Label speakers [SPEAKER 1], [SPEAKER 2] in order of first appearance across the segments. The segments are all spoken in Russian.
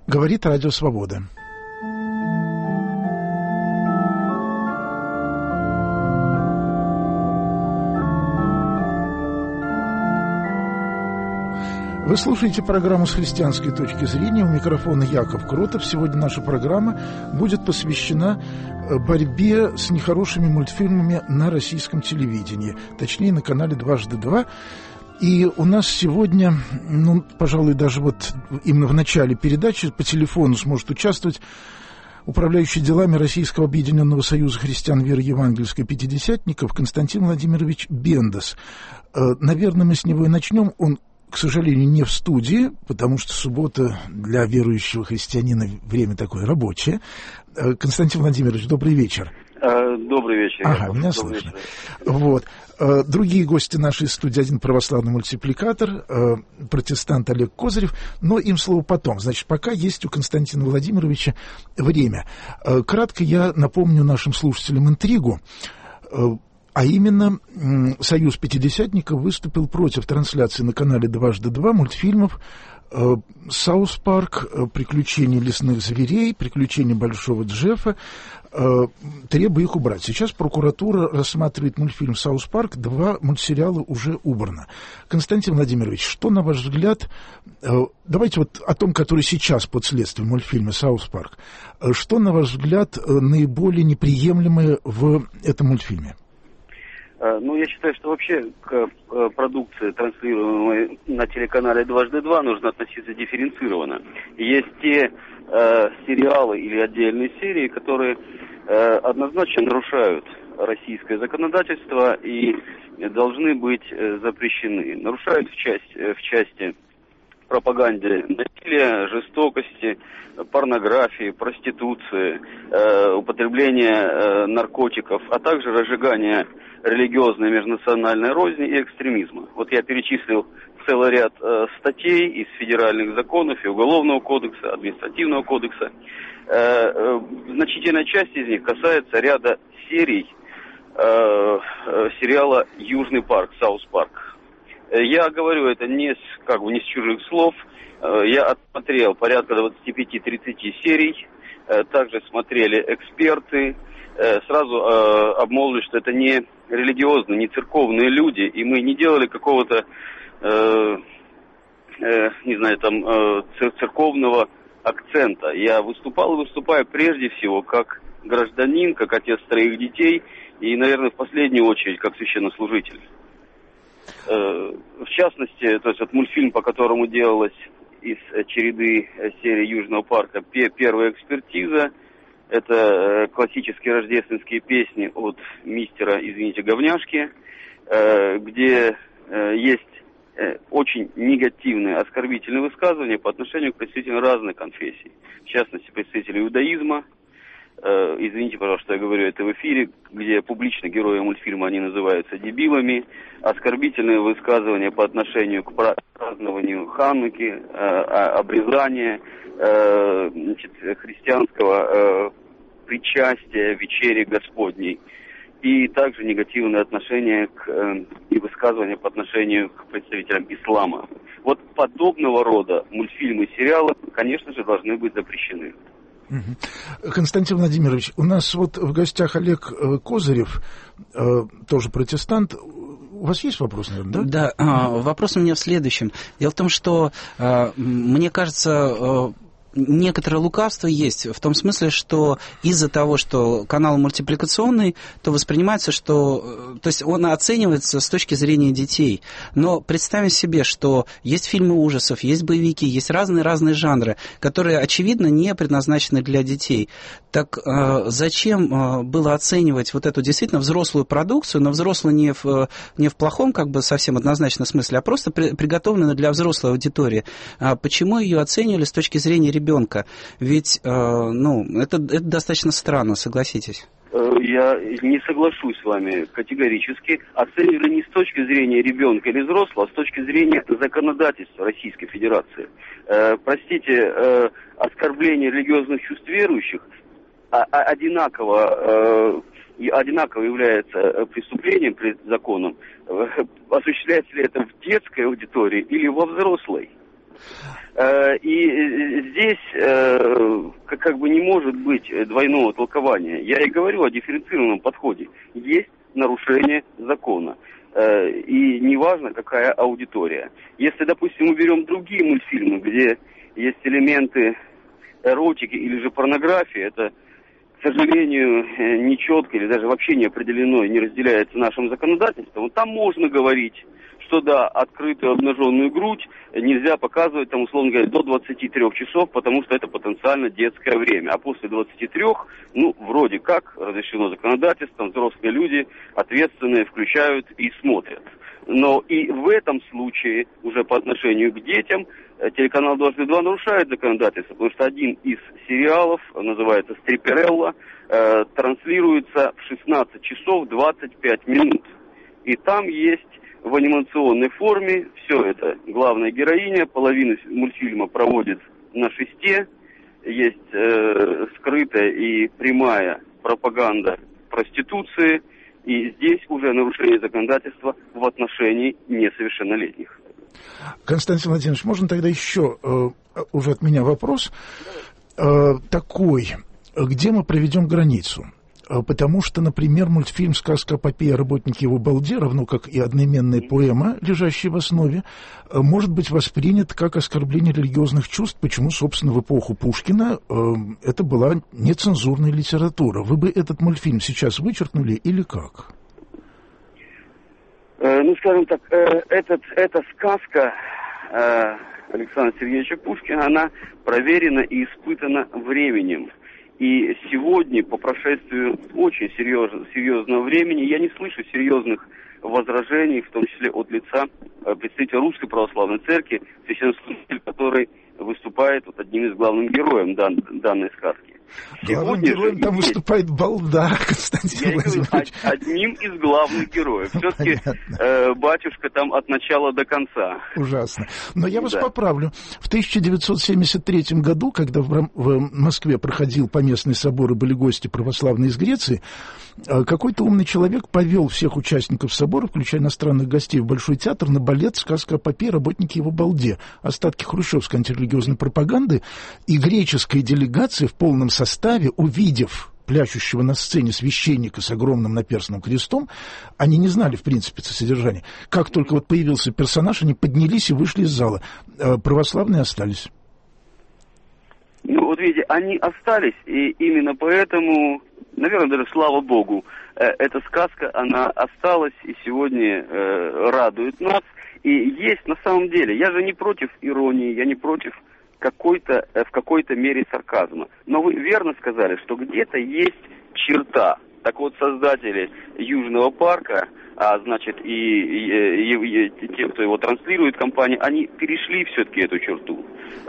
[SPEAKER 1] Говорит Радио Свобода. Вы слушаете программу «С христианской точки зрения». У микрофона Яков Кротов. Сегодня наша программа будет посвящена борьбе с нехорошими мультфильмами на российском телевидении. Точнее, на канале «Дважды два». И у нас сегодня, пожалуй, даже вот именно в начале передачи по телефону сможет участвовать управляющий делами Российского объединенного союза христиан веры евангельской пятидесятников Константин Владимирович Бендас. Наверное, мы с него и начнем. Он, к сожалению, не в студии, потому что суббота для верующего христианина время такое рабочее. Константин Владимирович, добрый вечер.
[SPEAKER 2] Добрый вечер.
[SPEAKER 1] Ага, меня слышно. Вот. Другие гости нашей студии: один православный мультипликатор, протестант Олег Козырев, но им слово потом. Значит, пока есть у Константина Владимировича время. Кратко я напомню нашим слушателям интригу. А именно, Союз Пятидесятников выступил против трансляции на канале «Дважды два» мультфильмов «Саус Парк», «Приключения лесных зверей», «Приключения Большого Джеффа», требуя их убрать. Сейчас прокуратура рассматривает мультфильм «Саус Парк», 2 мультсериала уже убрано. Константин Владимирович, что, на ваш взгляд, давайте вот о том, который сейчас под следствием мультфильма «Саус Парк», что, на ваш взгляд, наиболее неприемлемое в этом мультфильме?
[SPEAKER 2] Я считаю, что вообще к продукции, транслируемой на телеканале «Дважды два», нужно относиться дифференцированно. Есть те сериалы или отдельные серии, которые однозначно нарушают российское законодательство и должны быть запрещены. Нарушают в части пропаганде насилия, жестокости, порнографии, проституции, употребления наркотиков, а также разжигания религиозной межнациональной розни и экстремизма. Вот я перечислил целый ряд статей из федеральных законов и Уголовного кодекса, Административного кодекса. Значительная часть из них касается ряда серий сериала «Южный парк», «Саус Парк». Я говорю это не с чужих слов. Я отсмотрел порядка 25-30 серий. Также смотрели эксперты. Сразу обмолвлюсь, что это не религиозные, не церковные люди, и мы не делали какого-то, церковного акцента. Я выступаю прежде всего как гражданин, как отец 3 детей и, наверное, в последнюю очередь, как священнослужитель. В частности, то есть вот мультфильм, по которому делалась из череды серии «Южного парка» первая экспертиза, это классические рождественские песни от мистера, говняшки, где есть очень негативные, оскорбительные высказывания по отношению к представителям разных конфессий. В частности, представителей иудаизма. Извините, пожалуйста, что я говорю это в эфире, где публично герои мультфильма они называются дебилами. Оскорбительные высказывания по отношению к празднованию Хануки, обрезания, христианского причастия, вечери Господней. И также негативное отношение и высказывания по отношению к представителям ислама. Вот подобного рода мультфильмы и сериалы, конечно же, должны быть запрещены.
[SPEAKER 1] Константин Владимирович, у нас вот в гостях Олег Козырев, тоже протестант. У вас есть вопрос, наверное, да?
[SPEAKER 3] Да, вопрос у меня в следующем. Дело в том, что, мне кажется, некоторое лукавство есть, в том смысле, что из-за того, что канал мультипликационный, то воспринимается, что... То есть он оценивается с точки зрения детей. Но представим себе, что есть фильмы ужасов, есть боевики, есть разные жанры, которые, очевидно, не предназначены для детей. Так зачем было оценивать вот эту действительно взрослую продукцию, но взрослую не в плохом, как бы совсем однозначно смысле, а просто приготовленную для взрослой аудитории? Почему ее оценивали с точки зрения ребенка? Ведь, это достаточно странно, согласитесь.
[SPEAKER 2] Я не соглашусь с вами категорически. Оценивали не с точки зрения ребенка или взрослого, а с точки зрения законодательства Российской Федерации. Простите, оскорбление религиозных чувств верующих одинаково является преступлением перед законом. Осуществляется ли это в детской аудитории или во взрослой? И здесь как бы не может быть двойного толкования. Я и говорю о дифференцированном подходе. Есть нарушение закона. И неважно, какая аудитория. Если, допустим, мы берем другие мультфильмы, где есть элементы эротики или же порнографии, это, к сожалению, нечетко или даже вообще не определено и не разделяется нашим законодательством, вот там можно говорить, что да, открытую обнаженную грудь нельзя показывать, там, условно говоря, до 23 часов, потому что это потенциально детское время. А после 23, ну, вроде как, разрешено законодательством, взрослые люди, ответственные, включают и смотрят. Но и в этом случае, уже по отношению к детям, телеканал «Дважды два» нарушает законодательство, потому что один из сериалов, называется «Стрипперелла», транслируется в 16 часов 25 минут. И там есть в анимационной форме все это. Главная героиня, половину мультфильма проводит на шесте, есть скрытая и прямая пропаганда проституции, и здесь уже нарушение законодательства в отношении несовершеннолетних.
[SPEAKER 1] Константин Владимирович, можно тогда еще уже от меня вопрос такой, где мы проведем границу? Потому что, например, мультфильм «Сказка о попе и работнике его балде», равно как и одноименная поэма, лежащая в основе, может быть воспринят как оскорбление религиозных чувств, почему, собственно, в эпоху Пушкина это была нецензурная литература. Вы бы этот мультфильм сейчас вычеркнули или как?
[SPEAKER 2] Ну, скажем так, эта сказка Александра Сергеевича Пушкина, она проверена и испытана временем. И сегодня, по прошествию очень серьезного времени, я не слышу серьезных возражений, в том числе от лица представителя Русской Православной Церкви, священнослужитель, который выступает вот одним из главных героев данной сказки.
[SPEAKER 1] Главным героем там выступает балда, Константин Владимирович.
[SPEAKER 2] Одним из главных героев. Все-таки батюшка там от начала до конца.
[SPEAKER 1] Ужасно. Но я вас поправлю. В 1973 году, когда в Москве проходил поместный собор и были гости православные из Греции, какой-то умный человек повел всех участников собора, включая иностранных гостей, в Большой театр на балет «Сказка о попе и работнике его балде». Остатки хрущевской антирелигиозной пропаганды, и греческая делегация в полном составе, увидев пляшущего на сцене священника с огромным наперстным крестом, они не знали, в принципе, содержания. Как только вот появился персонаж, они поднялись и вышли из зала. Православные остались.
[SPEAKER 2] Ну, вот видите, они остались, и именно поэтому, наверное, даже слава Богу, эта сказка, она осталась и сегодня радует нас. И есть на самом деле, я же не против иронии, я не против в какой-то мере сарказма. Но вы верно сказали, что где-то есть черта. Так вот, создатели Южного парка, а значит и те, кто его транслирует, компания, они перешли все-таки эту черту.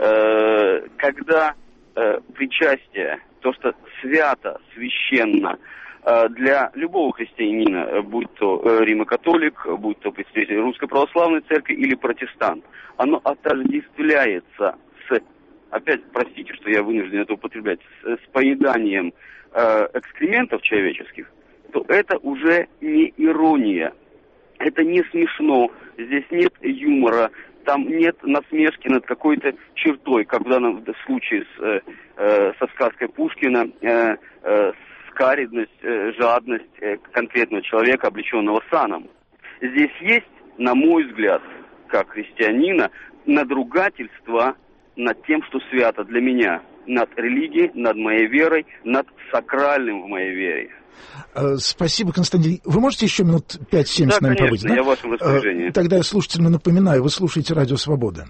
[SPEAKER 2] Когда причастие, то, что свято, священно, для любого христианина, будь то римо-католик, будь то представитель Русской Православной Церкви или протестант, оно отождествляется опять, простите, что я вынужден это употреблять, с поеданием экскрементов человеческих, то это уже не ирония, это не смешно, здесь нет юмора, там нет насмешки над какой-то чертой, как в данном случае со сказкой Пушкина, скаридность, жадность конкретного человека, облеченного саном. Здесь есть, на мой взгляд, как христианина, надругательство над тем, что свято для меня, над религией, над моей верой, над сакральным в моей вере.
[SPEAKER 1] Спасибо, Константин. Вы можете еще минут 5-7 с нами побыть? Да,
[SPEAKER 2] я в вашем распоряжении.
[SPEAKER 1] Тогда я слушателям напоминаю, вы слушаете «Радио Свобода».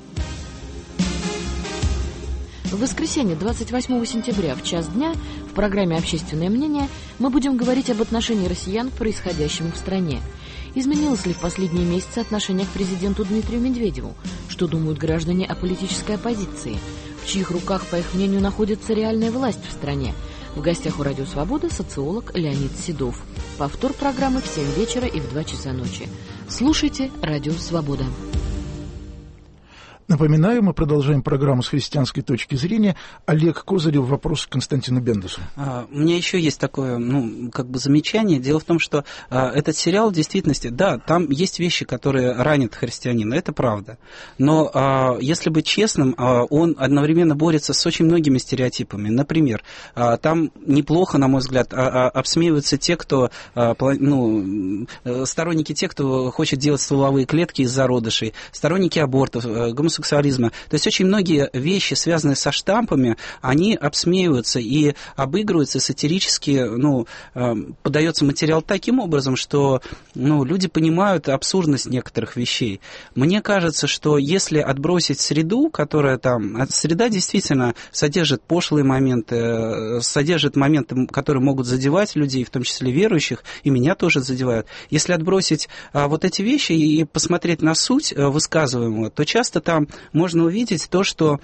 [SPEAKER 4] В воскресенье, 28 сентября, в час дня, в программе «Общественное мнение» мы будем говорить об отношении россиян к происходящему в стране. Изменилось ли в последние месяцы отношение к президенту Дмитрию Медведеву? Что думают граждане о политической оппозиции? В чьих руках, по их мнению, находится реальная власть в стране? В гостях у «Радио Свобода» социолог Леонид Седов. Повтор программы в 7 вечера и в 2 часа ночи. Слушайте «Радио Свобода».
[SPEAKER 1] Напоминаю, мы продолжаем программу с христианской точки зрения. Олег Козырев, вопрос к Константину Бендусу.
[SPEAKER 3] У меня еще есть такое, замечание. Дело в том, что этот сериал в действительности, да, там есть вещи, которые ранят христианина, это правда. Но, если быть честным, он одновременно борется с очень многими стереотипами. Например, там неплохо, на мой взгляд, обсмеиваются те, кто, сторонники тех, кто хочет делать стволовые клетки из зародышей, сторонники абортов, гомосексуализма. То есть очень многие вещи, связанные со штампами, они обсмеиваются и обыгрываются сатирически, подается материал таким образом, что люди понимают абсурдность некоторых вещей. Мне кажется, что если отбросить среду, которая там... Среда действительно содержит пошлые моменты, содержит моменты, которые могут задевать людей, в том числе верующих, и меня тоже задевают. Если отбросить вот эти вещи и посмотреть на суть высказываемого, то часто там можно увидеть то, что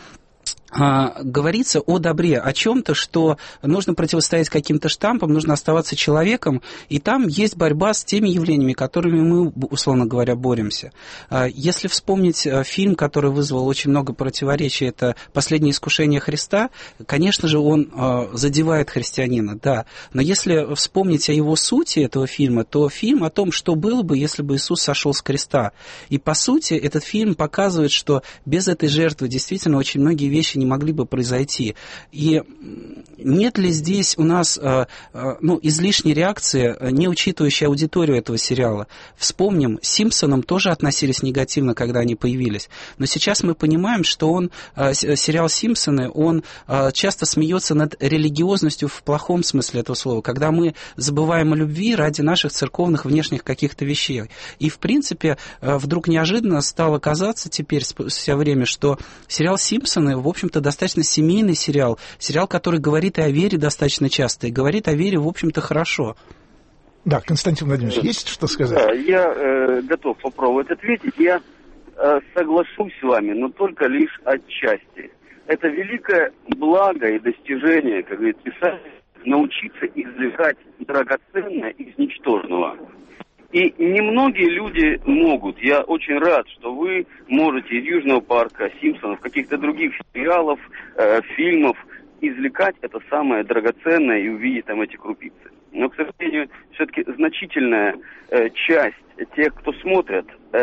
[SPEAKER 3] говорится о добре, о чем-то, что нужно противостоять каким-то штампам, нужно оставаться человеком, и там есть борьба с теми явлениями, которыми мы, условно говоря, боремся. Если вспомнить фильм, который вызвал очень много противоречий, это «Последнее искушение Христа», конечно же, он задевает христианина, да, но если вспомнить о его сути этого фильма, то фильм о том, что было бы, если бы Иисус сошел с креста. И, по сути, этот фильм показывает, что без этой жертвы действительно очень многие вещи не могли бы произойти. И нет ли здесь у нас излишней реакции, не учитывающей аудиторию этого сериала? Вспомним, «Симпсонам» тоже относились негативно, когда они появились. Но сейчас мы понимаем, что сериал «Симпсоны», он часто смеется над религиозностью в плохом смысле этого слова, когда мы забываем о любви ради наших церковных внешних каких-то вещей. И, в принципе, вдруг неожиданно стало казаться теперь, спустя время, что сериал «Симпсоны», в общем-то, достаточно семейный сериал, который говорит и о вере достаточно часто, и говорит о вере, в общем-то, хорошо.
[SPEAKER 1] Да, Константин Владимирович, есть что сказать?
[SPEAKER 2] Да, я готов попробовать ответить. Я соглашусь с вами, но только лишь отчасти. Это великое благо и достижение, как говорит писатель, научиться извлекать драгоценное из ничтожного. И немногие люди могут. Я очень рад, что вы можете из «Южного парка», «Симпсонов», каких-то других сериалов, фильмов извлекать это самое драгоценное и увидеть там эти крупицы. Но, к сожалению, все-таки значительная часть тех, кто смотрят,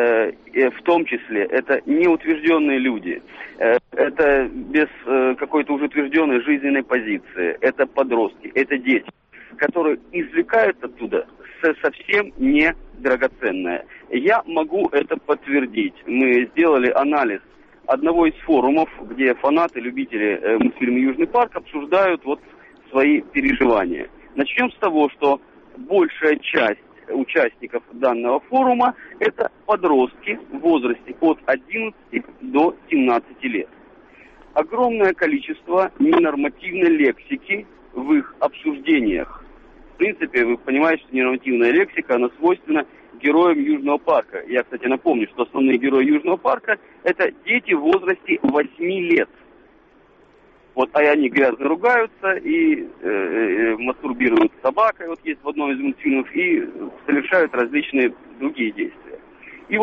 [SPEAKER 2] в том числе, это неутвержденные люди. Это без какой-то уже утвержденной жизненной позиции. Это подростки, это дети, которые извлекают оттуда совсем не драгоценное. Я могу это подтвердить. Мы сделали анализ одного из форумов, где фанаты, любители мультфильма «Южный парк» обсуждают свои переживания. Начнем с того, что большая часть участников данного форума – это подростки в возрасте от 11 до 17 лет. Огромное количество ненормативной лексики в их обсуждениях. В принципе, вы понимаете, что ненормативная лексика, она свойственна героям Южного парка. Я, кстати, напомню, что основные герои Южного парка – это дети в возрасте 8 лет. А они грязно ругаются и мастурбируют с собакой, есть в одном из мультфильмов, и совершают различные другие действия. И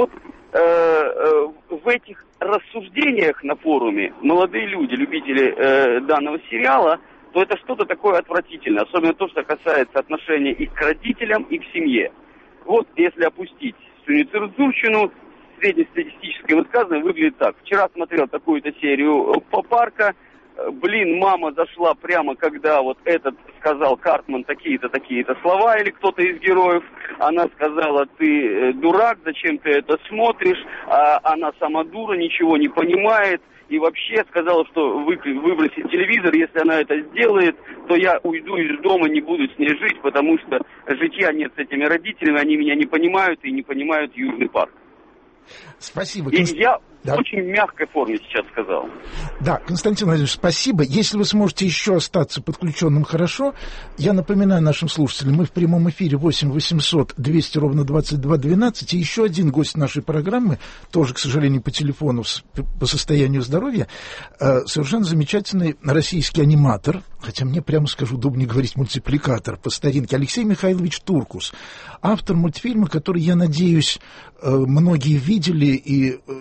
[SPEAKER 2] в этих рассуждениях на форуме молодые люди, любители данного сериала, то это что-то такое отвратительное, особенно то, что касается отношения и к родителям, и к семье. Если опустить всю нецензурщину, среднестатистическое высказывание выглядит так. Вчера смотрел такую-то серию по парка, мама зашла прямо, когда этот сказал Картман такие-то слова, или кто-то из героев. Она сказала: ты дурак, зачем ты это смотришь? А она сама дура, ничего не понимает. И вообще сказала, что выбросит телевизор, если она это сделает, то я уйду из дома, не буду с ней жить, потому что житья нет с этими родителями, они меня не понимают и не понимают Южный парк.
[SPEAKER 1] Спасибо.
[SPEAKER 2] И я в очень мягкой форме сейчас сказал.
[SPEAKER 1] Да, Константин Владимирович, спасибо. Если вы сможете еще остаться подключенным, хорошо. Я напоминаю нашим слушателям, мы в прямом эфире 8 800 200 ровно 22 12. И еще один гость нашей программы, тоже, к сожалению, по телефону по состоянию здоровья, совершенно замечательный российский аниматор, хотя мне, прямо скажу, удобнее говорить мультипликатор по старинке, Алексей Михайлович Туркус. Автор мультфильма, который, я надеюсь, многие видели, и я очень советую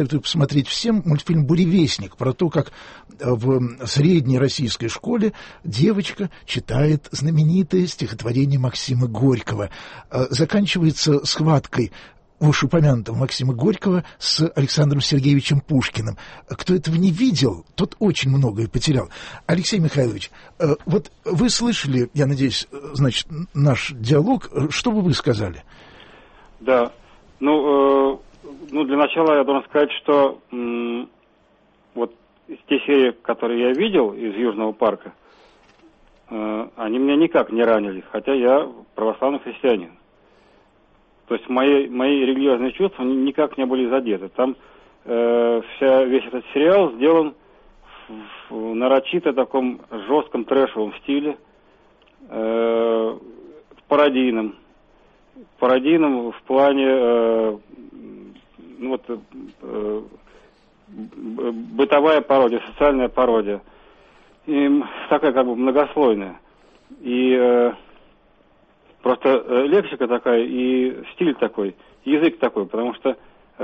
[SPEAKER 1] советую посмотреть всем мультфильм «Буревестник», про то, как в средней российской школе девочка читает знаменитое стихотворение Максима Горького. Заканчивается схваткой вышеупомянутого Максима Горького с Александром Сергеевичем Пушкиным. Кто этого не видел, тот очень многое потерял. Алексей Михайлович, вот вы слышали, я надеюсь, значит, наш диалог. Что бы вы сказали?
[SPEAKER 5] Да, ну, для начала я должен сказать, что вот те серии, которые я видел из Южного парка, они меня никак не ранили, хотя я православный христианин. То есть мои религиозные чувства никак не были задеты. Там весь этот сериал сделан в нарочито таком жестком трэшевом стиле, пародийном в плане бытовая пародия, социальная пародия. И такая как бы многослойная. И просто лексика такая и стиль такой, язык такой, потому что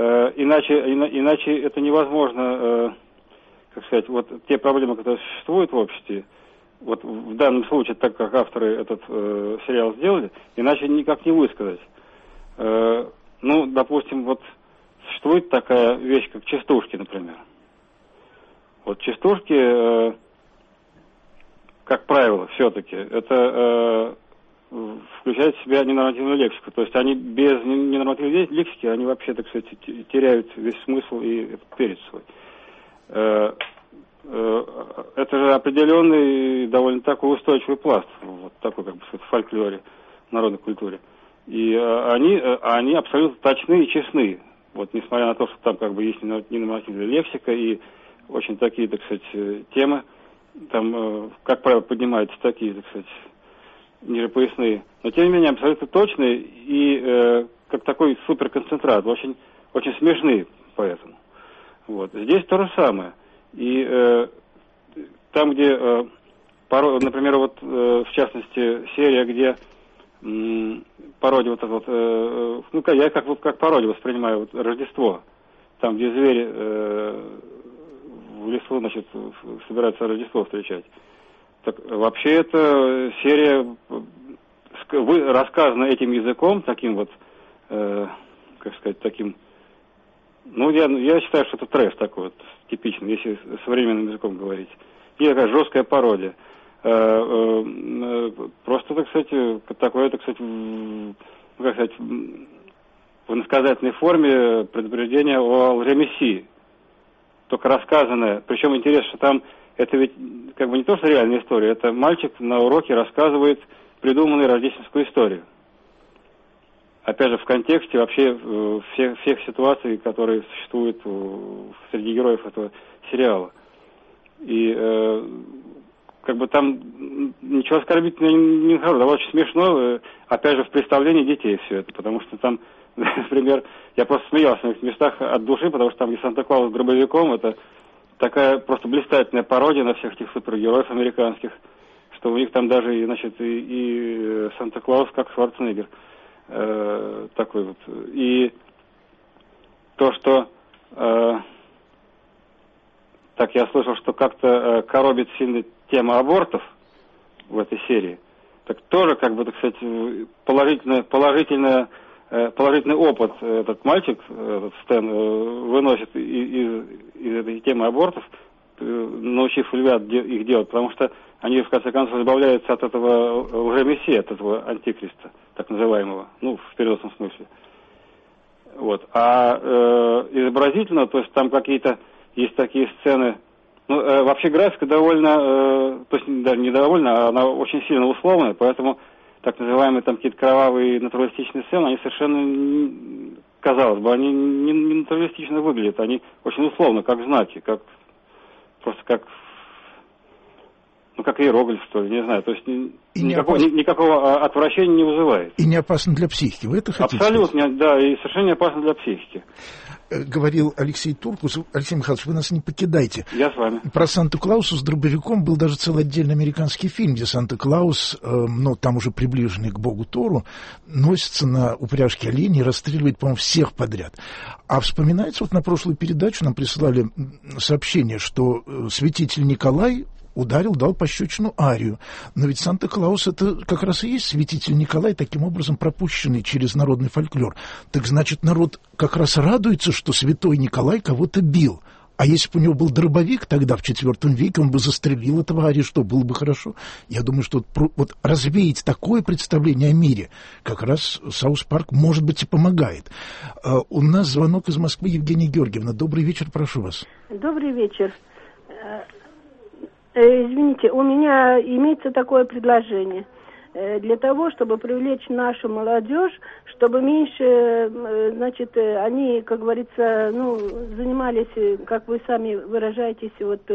[SPEAKER 5] иначе это невозможно, как сказать, вот те проблемы, которые существуют в обществе, вот в данном случае, так как авторы этот сериал сделали, иначе никак не высказать. Ну, допустим, вот существует такая вещь, как частушки, например. Вот частушки, как правило, все-таки, это включает в себя ненормативную лексику. То есть они без ненормативной лексики, они вообще, так сказать, теряют весь смысл и перец свой. Это же определенный, довольно такой устойчивый пласт, вот такой, как бы, в фольклоре, в народной культуре. И они абсолютно точны и честны. Вот, несмотря на то, что там как бы есть ненормативная лексика и очень такие, так сказать, темы, там, как правило, поднимаются такие, так сказать, ниже поясные, но тем не менее абсолютно точные и как такой суперконцентрат, очень, очень смешные поэтому. Вот. Здесь то же самое. И там, где, например, вот в частности серия, где пародия вот эта вот, ну я как пародию воспринимаю вот, Рождество, там, где звери в лесу, значит, собираются Рождество встречать. Так, вообще эта серия рассказана этим языком, таким вот, как сказать, таким, ну, я считаю, что это трэш такой вот, типичный, если современным языком говорить. И такая жесткая пародия. Просто, так сказать, такое, так сказать, как сказать, в иносказательной форме предупреждение о лжемессии. Только рассказанное. Причем интересно, что там это ведь как бы не то, что реальная история, это мальчик на уроке рассказывает придуманную рождественскую историю. Опять же, в контексте вообще всех ситуаций, которые существуют среди героев этого сериала. И как бы там ничего оскорбительного не нахожу, довольно очень смешно, опять же, в представлении детей все это, потому что там, например, я просто смеялся на этих местах от души, потому что там, где Санта-Клаус с гробовиком, это такая просто блистательная пародия на всех этих супергероев американских, что у них там даже, значит, и Санта-Клаус как Шварценеггер такой вот. И то, что так я слышал, что как-то коробит сильно тема абортов в этой серии, так тоже, как бы, так сказать, положительный опыт этот мальчик, этот Стэн, выносит из этой темы абортов, научив ребят их делать, потому что они, в конце концов, избавляются от этого лжемессии, от этого антихриста, так называемого, ну, в переносном смысле. Вот. А изобразительно, то есть там какие-то есть такие сцены, ну, вообще графика довольно, то есть даже не довольно, она очень сильно условная, поэтому так называемые там какие-то кровавые натуралистичные сцены, они совершенно, казалось бы, они не натуралистично выглядят, они очень условно, как знаки, как просто как, как иероглиф, что ли, не знаю. То есть никакого отвращения не вызывает.
[SPEAKER 1] И не опасно для психики, вы это хотите
[SPEAKER 5] Абсолютно,
[SPEAKER 1] сказать?
[SPEAKER 5] да, и совершенно не опасно для психики.
[SPEAKER 1] Говорил Алексей Туркус. Алексей Михайлович, вы нас не покидайте.
[SPEAKER 5] Я с вами.
[SPEAKER 1] Про Санта-Клауса с дробовиком был даже целый отдельный американский фильм, где Санта-Клаус, там уже приближенный к богу Тору, носится на упряжке оленей и расстреливает, по-моему, всех подряд. А вспоминается, на прошлую передачу нам присылали сообщение, что святитель Николай дал пощечину Арию. Но ведь Санта-Клаус — это как раз и есть святитель Николай, таким образом пропущенный через народный фольклор. Так значит, народ как раз радуется, что святой Николай кого-то бил. А если бы у него был дробовик тогда, в IV веке, он бы застрелил этого Ария, что было бы хорошо. Я думаю, что развеять такое представление о мире как раз Саус Парк, может быть, и помогает. У нас звонок из Москвы. Евгения Георгиевна. Добрый вечер, прошу вас.
[SPEAKER 6] Добрый вечер. Извините, у меня имеется такое предложение. Для того, чтобы привлечь нашу молодежь, чтобы меньше, они, как говорится, занимались, как вы сами выражаетесь,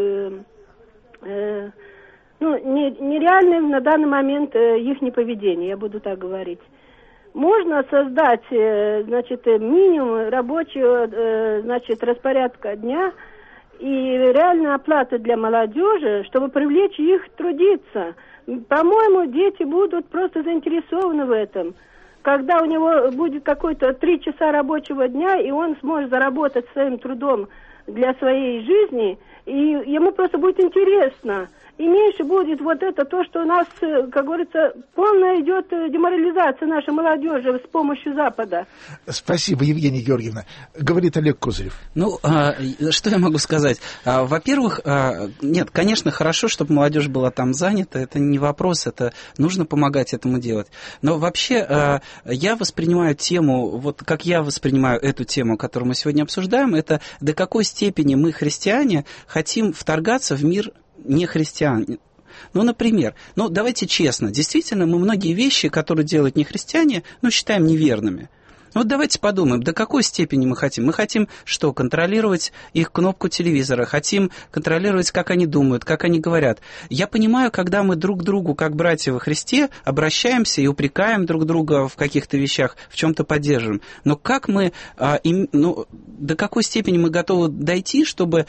[SPEAKER 6] нереальным на данный момент их поведение, я буду так говорить. Можно создать, минимум рабочего, распорядка дня и реальной оплаты для молодежи, чтобы привлечь их трудиться. По-моему, дети будут просто заинтересованы в этом. Когда у него будет какой-то 3 часа рабочего дня, и он сможет заработать своим трудом для своей жизни, и ему просто будет интересно. И меньше будет то, что у нас, как говорится, полная идет деморализация нашей молодежи с помощью Запада.
[SPEAKER 1] Спасибо, Евгения Георгиевна. Говорит Олег Козырев.
[SPEAKER 3] Что я могу сказать? Во-первых, нет, конечно, хорошо, чтобы молодежь была там занята, это не вопрос, это нужно помогать этому делать. Но вообще я воспринимаю тему, как я воспринимаю эту тему, которую мы сегодня обсуждаем, это до какой степени мы, христиане, хотим вторгаться в мир не христиан. Например, давайте честно, действительно, мы многие вещи, которые делают не христиане, считаем неверными. Давайте подумаем, до какой степени мы хотим. Мы хотим что? Контролировать их кнопку телевизора, хотим контролировать, как они думают, как они говорят. Я понимаю, когда мы друг к другу, как братья во Христе, обращаемся и упрекаем друг друга в каких-то вещах, в чем-то поддерживаем. Но как мы, до какой степени мы готовы дойти, чтобы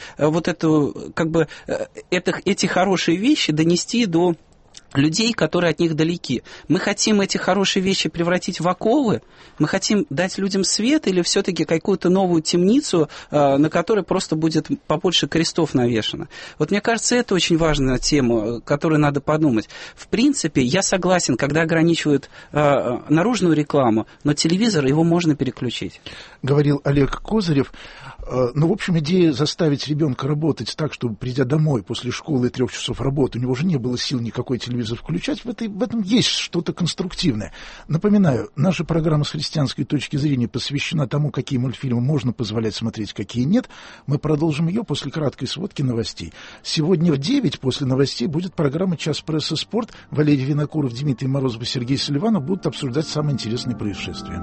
[SPEAKER 3] эти хорошие вещи донести до людей, которые от них далеки. Мы хотим эти хорошие вещи превратить в оковы? Мы хотим дать людям свет или все-таки какую-то новую темницу, на которой просто будет побольше крестов навешано? Мне кажется, это очень важная тема, которую надо подумать. В принципе, я согласен, когда ограничивают наружную рекламу, но телевизор, его можно переключить.
[SPEAKER 1] Говорил Олег Козырев. В общем, идея заставить ребенка работать так, чтобы, придя домой после школы и 3 часов работы, у него уже не было сил никакой телевизор включать, в этом есть что-то конструктивное. Напоминаю, наша программа с христианской точки зрения посвящена тому, какие мультфильмы можно позволять смотреть, какие нет. Мы продолжим ее после краткой сводки новостей. Сегодня в 9 после новостей будет программа «Час прессы спорт». Валерий Винокуров, Дмитрий Морозов и Сергей Селиванов будут обсуждать самые интересные происшествия.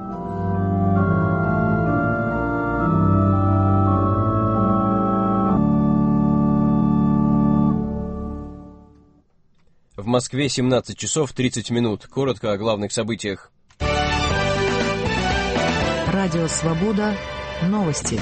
[SPEAKER 7] В Москве 17 часов 30 минут. Коротко о главных событиях.
[SPEAKER 4] Радио «Свобода». Новости.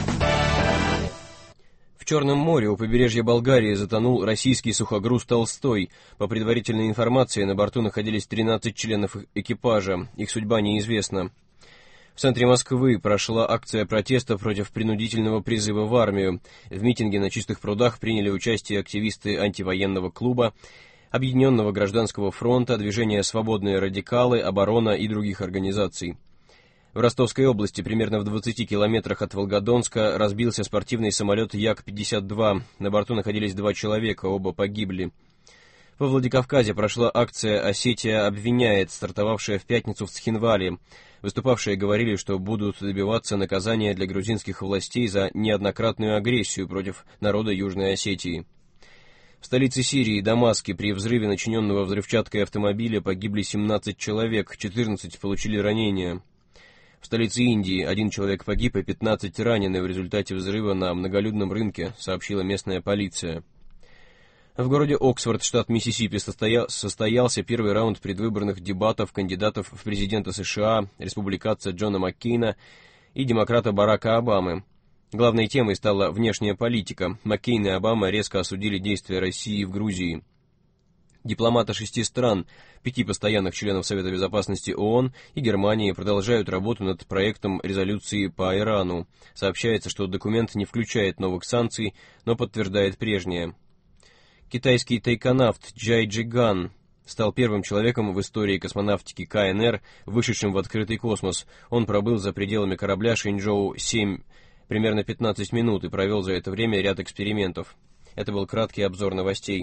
[SPEAKER 7] В Черном море у побережья Болгарии затонул российский сухогруз «Толстой». По предварительной информации, на борту находились 13 членов экипажа. Их судьба неизвестна. В центре Москвы прошла акция протеста против принудительного призыва в армию. В митинге на Чистых прудах приняли участие активисты антивоенного клуба, Объединенного гражданского фронта, движения «Свободные радикалы», «Оборона» и других организаций. В Ростовской области, примерно в 20 километрах от Волгодонска, разбился спортивный самолет Як-52. На борту находились 2 человека, оба погибли. Во Владикавказе прошла акция «Осетия обвиняет», стартовавшая в пятницу в Цхинвале. Выступавшие говорили, что будут добиваться наказания для грузинских властей за неоднократную агрессию против народа Южной Осетии. В столице Сирии, Дамаске, при взрыве начиненного взрывчаткой автомобиля погибли 17 человек, 14 получили ранения. В столице Индии 1 человек погиб и 15 ранены в результате взрыва на многолюдном рынке, сообщила местная полиция. В городе Оксфорд, штат Миссисипи, состоялся первый раунд предвыборных дебатов кандидатов в президенты США, республиканца Джона Маккейна и демократа Барака Обамы. Главной темой стала внешняя политика. Маккейн и Обама резко осудили действия России в Грузии. Дипломаты 6 стран, 5 постоянных членов Совета Безопасности ООН и Германии продолжают работу над проектом резолюции по Ирану. Сообщается, что документ не включает новых санкций, но подтверждает прежние. Китайский тайконавт Джай Джиган стал первым человеком в истории космонавтики КНР, вышедшим в открытый космос. Он пробыл за пределами корабля Шэньчжоу-7 примерно 15 минут и провел за это время ряд экспериментов. Это был краткий обзор новостей.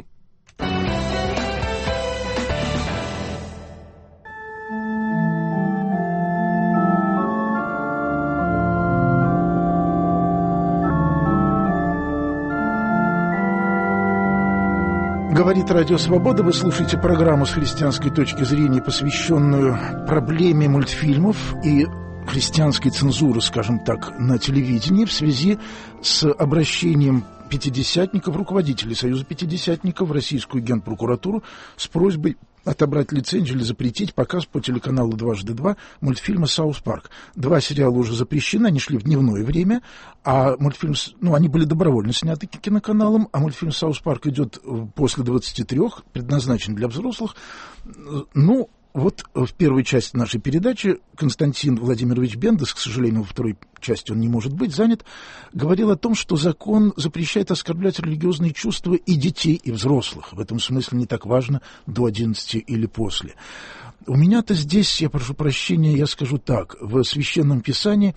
[SPEAKER 1] Говорит Радио Свобода. Вы слушаете программу с христианской точки зрения, посвященную проблеме мультфильмов и христианской цензуры, скажем так, на телевидении в связи с обращением пятидесятников, руководителей Союза пятидесятников в Российскую Генпрокуратуру с просьбой отобрать лицензию или запретить показ по телеканалу «Дважды два» мультфильма «Саус Парк». 2 сериала уже запрещены, они шли в дневное время, а мультфильм, они были добровольно сняты киноканалом, а мультфильм «Саус Парк» идет после 23, предназначен для взрослых. Вот в первой части нашей передачи Константин Владимирович Бендес, к сожалению, во второй части он не может быть занят, говорил о том, что закон запрещает оскорблять религиозные чувства и детей, и взрослых. В этом смысле не так важно, до 11 или после. У меня-то здесь, я прошу прощения, я скажу так, в Священном Писании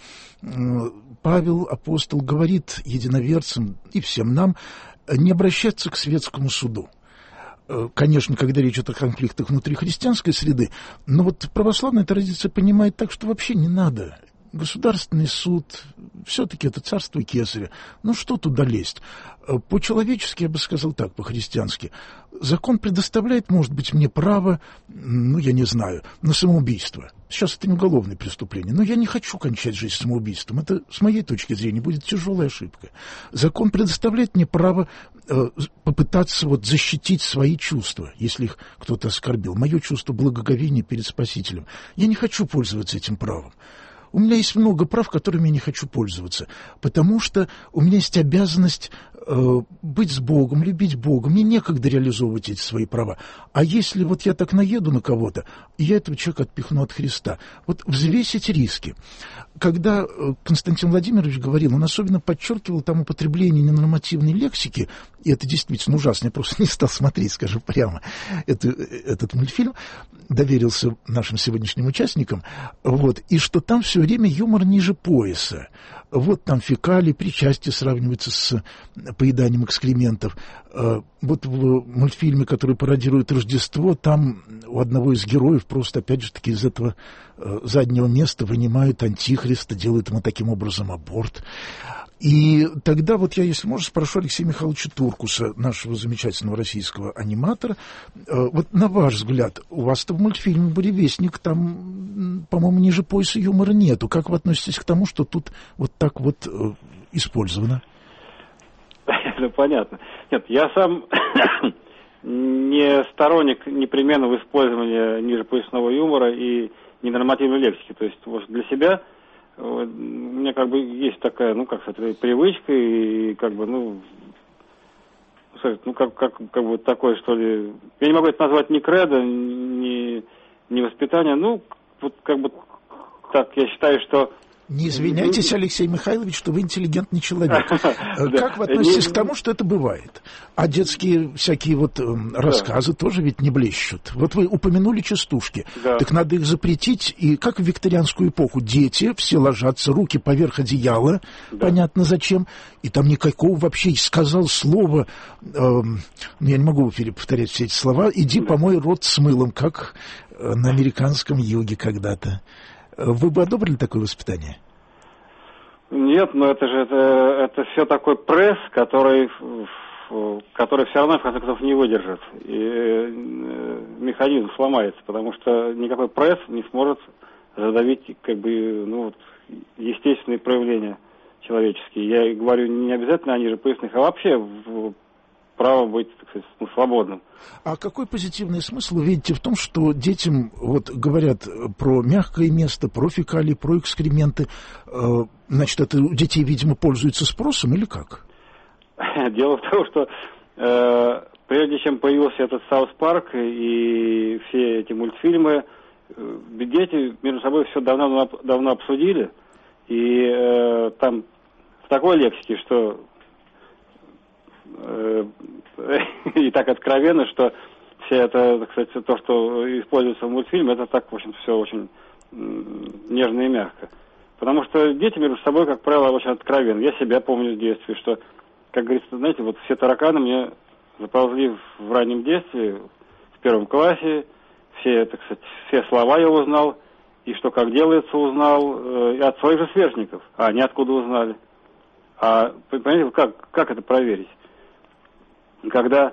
[SPEAKER 1] Павел, апостол, говорит единоверцам и всем нам не обращаться к светскому суду. Конечно, когда речь идет о конфликтах внутри христианской среды, но вот православная традиция понимает так, что вообще не надо. Государственный суд, все-таки это царство Кесаря. Что туда лезть? По-человечески, я бы сказал так, по-христиански. Закон предоставляет, может быть, мне право, я не знаю, на самоубийство. Сейчас это не уголовное преступление, но я не хочу кончать жизнь самоубийством. Это, с моей точки зрения, будет тяжелая ошибка. Закон предоставляет мне право попытаться защитить свои чувства, если их кто-то оскорбил. Мое чувство благоговения перед Спасителем. Я не хочу пользоваться этим правом. У меня есть много прав, которыми я не хочу пользоваться, потому что у меня есть обязанность быть с Богом, любить Бога. Мне некогда реализовывать эти свои права. А если я так наеду на кого-то, я этого человека отпихну от Христа. Взвесить риски. Когда Константин Владимирович говорил, он особенно подчеркивал там употребление ненормативной лексики, и это действительно ужасно, я просто не стал смотреть, скажу прямо, этот мультфильм, доверился нашим сегодняшним участникам, и что там все время юмор ниже пояса. Там фекалии, причастие сравнивается с поеданием экскрементов. В мультфильме, который пародирует Рождество, там у одного из героев просто, опять же таки, из этого заднего места вынимают антихриста, делают ему таким образом аборт. И тогда я, если можно, спрошу Алексея Михайловича Туркуса, нашего замечательного российского аниматора. На ваш взгляд, у вас-то в мультфильме «Буревестник» там, по-моему, ниже пояса юмора нету. Как вы относитесь к тому, что тут так использовано?
[SPEAKER 5] Понятно. Нет, я сам не сторонник непременного использования нижепоясного юмора и ненормативной лексики. То есть для себя у меня есть такая, привычка и такое, что ли. Я не могу это назвать ни кредо, ни воспитание. Так я считаю, что...
[SPEAKER 1] Не извиняйтесь, Алексей Михайлович, что вы интеллигентный человек. Как вы относитесь к тому, что это бывает? А детские всякие рассказы тоже ведь не блещут. Вы упомянули частушки. Так надо их запретить. И как в викторианскую эпоху дети все ложатся, руки поверх одеяла, понятно зачем. И там никакого вообще, сказал слово, я не могу повторять все эти слова, иди помой рот с мылом, как на американском юге когда-то. Вы бы одобрили такое воспитание?
[SPEAKER 5] Нет, но это все такой пресс, который все равно, в конце концов, не выдержит. И механизм сломается, потому что никакой пресс не сможет задавить естественные проявления человеческие. Я говорю не обязательно о нижепоясных, а вообще право быть, так сказать, свободным.
[SPEAKER 1] А какой позитивный смысл вы видите в том, что детям вот говорят про мягкое место, про фекалии, про экскременты? Значит, это у детей, видимо, пользуется спросом или как?
[SPEAKER 5] Дело в том, что прежде чем появился этот Саус Парк и все эти мультфильмы, дети между собой все давно обсудили. И там в такой лексике, что и так откровенно, что все это, так сказать, то, что используется в мультфильме, это так, в общем, все очень нежно и мягко. Потому что дети между собой, как правило, очень откровенны. Я себя помню в детстве, что, как говорится, знаете, вот все тараканы мне заползли в раннем детстве, в 1 классе, все, так сказать, все слова я узнал, и что как делается узнал, и от своих же сверстников. А они откуда узнали? А понимаете, как это проверить? Когда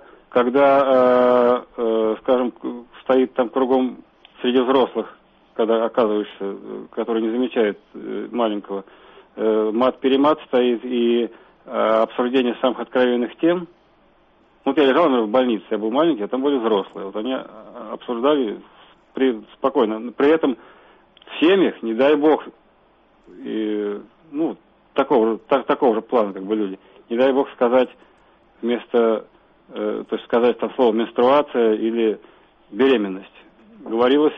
[SPEAKER 5] скажем, стоит там кругом среди взрослых, когда оказываешься, который не замечает маленького, мат-перемат стоит и обсуждение самых откровенных тем. Вот я лежал, например, в больнице, я был маленький, а там были взрослые. Вот они обсуждали спокойно. При этом в семьях, не дай бог, и, ну, такого же плана, как бы люди, не дай бог сказать вместо, то есть сказать там слово менструация или беременность. Говорилось,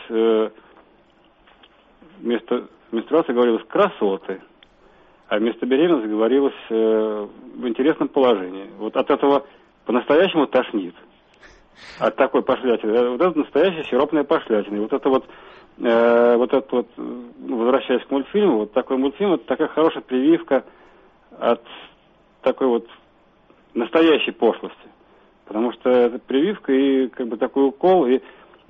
[SPEAKER 5] вместо менструации говорилось красоты, а вместо беременности говорилось в интересном положении. Вот от этого по-настоящему тошнит. От такой пошлятины. Вот это настоящая сиропная пошлятина. И вот это вот, возвращаясь к мультфильму, вот такой мультфильм, это такая хорошая прививка от такой вот настоящей пошлости. Потому что это прививка и как бы такой укол, и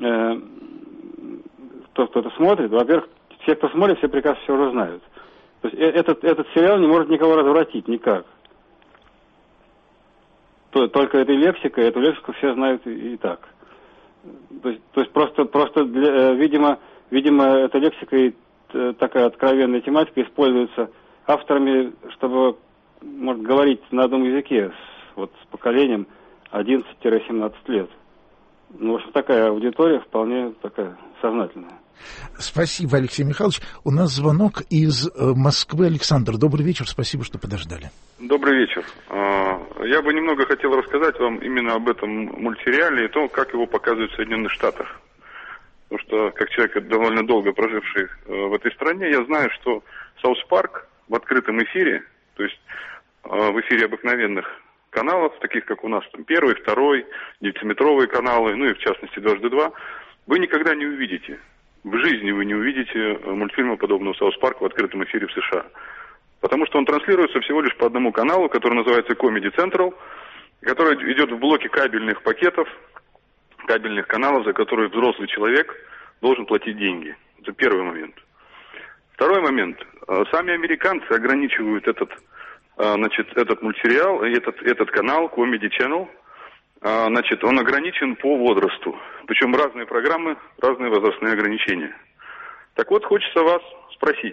[SPEAKER 5] тот, кто это смотрит, во-первых, все, кто смотрит, все прекрасно все уже знают. То есть этот сериал не может никого развратить никак. Только этой лексикой, эту лексику все знают и так. То есть просто видимо, эта лексика и такая откровенная тематика используется авторами, чтобы, может, говорить на одном языке с поколением 11-17 лет. Ну, в общем, такая аудитория вполне такая сознательная.
[SPEAKER 1] Спасибо, Алексей Михайлович. У нас звонок из Москвы. Александр, добрый вечер. Спасибо, что подождали.
[SPEAKER 8] Добрый вечер. Я бы немного хотел рассказать вам именно об этом мультсериале и том, как его показывают в Соединенных Штатах. Потому что, как человек, довольно долго проживший в этой стране, я знаю, что Саус Парк в открытом эфире, то есть в эфире обыкновенных каналов, таких как у нас там 1, 2, 9-метровые каналы, ну и в частности 2x2, вы никогда не увидите. В жизни вы не увидите мультфильма подобного «Саус Парк» в открытом эфире в США. Потому что он транслируется всего лишь по одному каналу, который называется Comedy Central, который идет в блоке кабельных пакетов, кабельных каналов, за которые взрослый человек должен платить деньги. Это первый момент. Второй момент. Сами американцы ограничивают этот мультсериал, этот канал Comedy Channel. Он ограничен по возрасту. Причем разные программы, разные возрастные ограничения. Так вот, хочется вас спросить.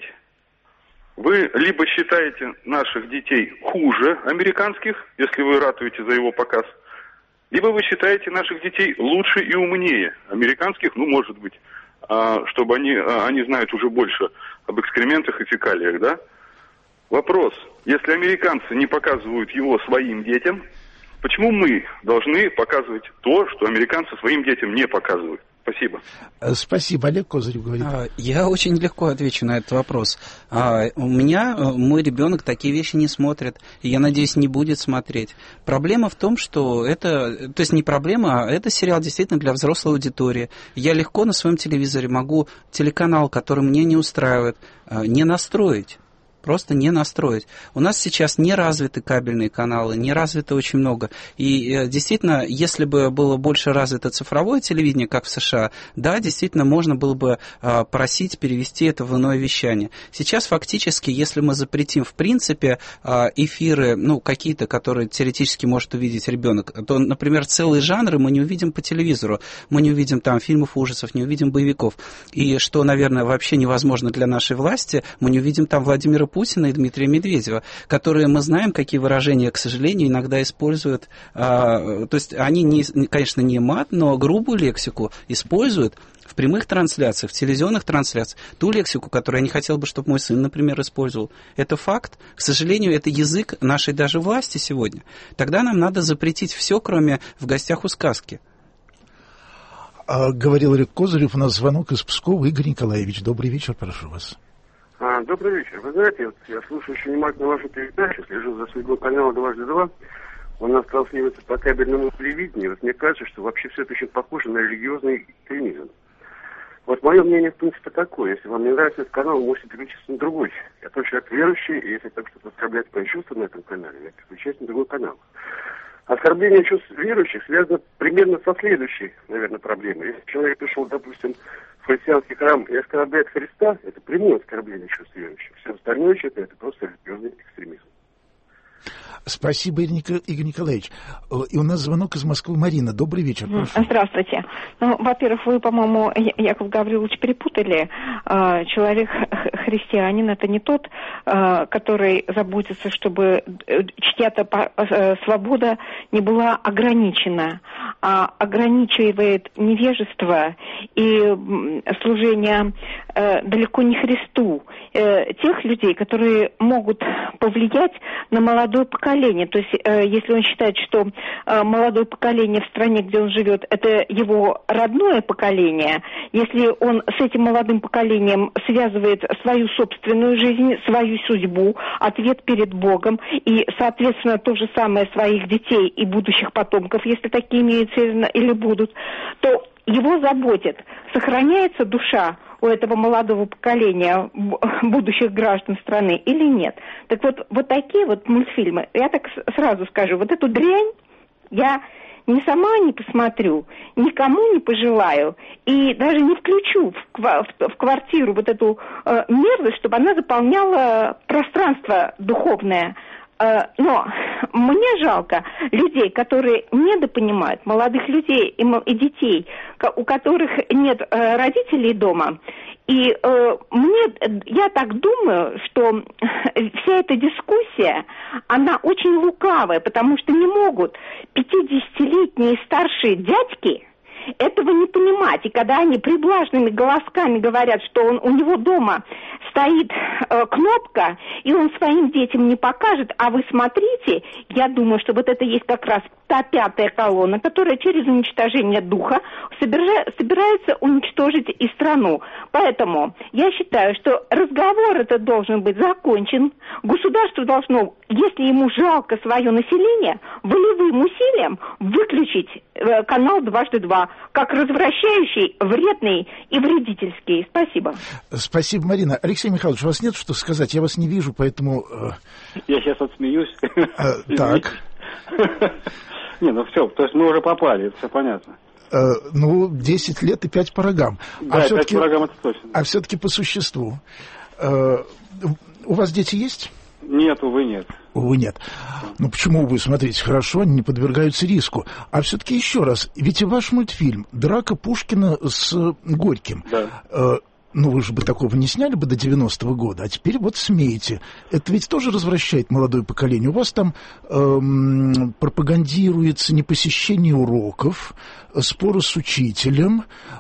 [SPEAKER 8] Вы либо считаете наших детей хуже американских, если вы ратуете за его показ, либо вы считаете наших детей лучше и умнее американских, ну, может быть, чтобы они знают уже больше об экскрементах и фекалиях, да? Вопрос. Если американцы не показывают его своим детям, почему мы должны показывать то, что американцы своим детям не показывают? Спасибо.
[SPEAKER 1] Спасибо. Олег Козырев говорит.
[SPEAKER 3] Я очень легко отвечу на этот вопрос. У меня мой ребенок такие вещи не смотрит, и я надеюсь, не будет смотреть. Проблема в том, что это, то есть не проблема, а это сериал действительно для взрослой аудитории. Я легко на своем телевизоре могу телеканал, который мне не устраивает, не настроить. Просто не настроить. У нас сейчас не развиты кабельные каналы, не развито очень много. И действительно, если бы было больше развито цифровое телевидение, как в США, да, действительно, можно было бы просить перевести это в иное вещание. Сейчас фактически, если мы запретим в принципе эфиры, ну, какие-то, которые теоретически может увидеть ребенок, то, например, целые жанры мы не увидим по телевизору. Мы не увидим там фильмов ужасов, не увидим боевиков. И что, наверное, вообще невозможно для нашей власти, мы не увидим там Владимира Путина и Дмитрия Медведева, которые мы знаем, какие выражения, к сожалению, иногда используют. То есть они, конечно, не мат, но грубую лексику используют в прямых трансляциях, в телевизионных трансляциях, ту лексику, которую я не хотел бы, чтобы мой сын, например, использовал. Это факт. К сожалению, это язык нашей даже власти сегодня. Тогда нам надо запретить все, кроме «в гостях у сказки».
[SPEAKER 1] Говорил Олег Козырев, у нас звонок из Пскова. Игорь Николаевич, добрый вечер, прошу вас.
[SPEAKER 9] Добрый вечер. Вы знаете, я слушаю очень внимательно вашу передачу, слежу за судьбой канала «Дважды два». Он нас транслируется по кабельному телевидению. Вот мне кажется, что вообще все это очень похоже на религиозный экстремизм. Вот мое мнение, в принципе, такое. Если вам не нравится этот канал, вы можете переключиться на другой. Я тоже человек верующий, и если так что-то оскорбляет мои чувства на этом канале, я переключаюсь на другой канал. Оскорбление чувств верующих связано примерно со следующей, наверное, проблемой. Если человек пришел, допустим, в христианский храм и оскорбляет Христа, это прямое оскорбление чувств верующих. Все остальное это просто религиозный экстремизм.
[SPEAKER 1] Спасибо, Игорь Николаевич. И у нас звонок из Москвы. Марина, добрый вечер. Прошу.
[SPEAKER 10] Здравствуйте. Ну, во-первых, вы, по-моему, Яков Гаврилович, перепутали. Человек-христианин — это не тот, который заботится, чтобы чья-то свобода не была ограничена, а ограничивает невежество и служение далеко не Христу. Тех людей, которые могут повлиять на молодое поколение. То есть, если он считает, что молодое поколение в стране, где он живет, это его родное поколение, если он с этим молодым поколением связывает свою собственную жизнь, свою судьбу, ответ перед Богом, и, соответственно, то же самое своих детей и будущих потомков, если такие имеются или будут, то его заботит, сохраняется душа у этого молодого поколения будущих граждан страны или нет. Так вот такие вот мультфильмы, я так сразу скажу, вот эту дрянь я ни сама не посмотрю, никому не пожелаю и даже не включу в квартиру вот эту мерзость, чтобы она заполняла пространство духовное. Но мне жалко людей, которые недопонимают, молодых людей и детей, у которых нет родителей дома. И я так думаю, что вся эта дискуссия, она очень лукавая, потому что не могут 50-летние старшие дядьки этого не понимать. И когда они приблажными голосками говорят, что у него дома стоит кнопка, и он своим детям не покажет, а вы смотрите, я думаю, что вот это есть как раз та пятая колонна, которая через уничтожение духа собирается уничтожить и страну. Поэтому я считаю, что разговор этот должен быть закончен. Государство должно, если ему жалко свое население, волевым усилием выключить канал «Дважды два» как развращающий, вредный и вредительский. Спасибо.
[SPEAKER 1] Спасибо, Марина. Алексей Михайлович, у вас нет что сказать? Я вас не вижу, поэтому...
[SPEAKER 5] Я сейчас отсмеюсь.
[SPEAKER 1] Так.
[SPEAKER 5] Не, ну все, то есть мы уже попали, это все понятно.
[SPEAKER 1] 10 лет и 5 по рогам.
[SPEAKER 5] Да, 5 по рогам это точно.
[SPEAKER 1] А все-таки по существу. У вас дети есть?
[SPEAKER 5] Нет, увы, нет.
[SPEAKER 1] Увы, нет. Ну, почему вы? Смотрите, хорошо, они не подвергаются риску. А все-таки еще раз, ведь и ваш мультфильм «Драка Пушкина с Горьким». Да. Вы же бы такого не сняли бы до 90-го года, а теперь вот смеете. Это ведь тоже развращает молодое поколение. У вас там пропагандируется непосещение уроков, споры с учителем,